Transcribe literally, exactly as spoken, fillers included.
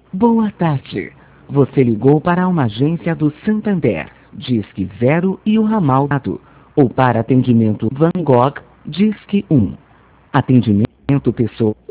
Boa tarde. Você ligou para uma agência do Santander, Disque zero e o ramal dado. Ou para atendimento Van Gogh, Disque um. Atendimento pessoal.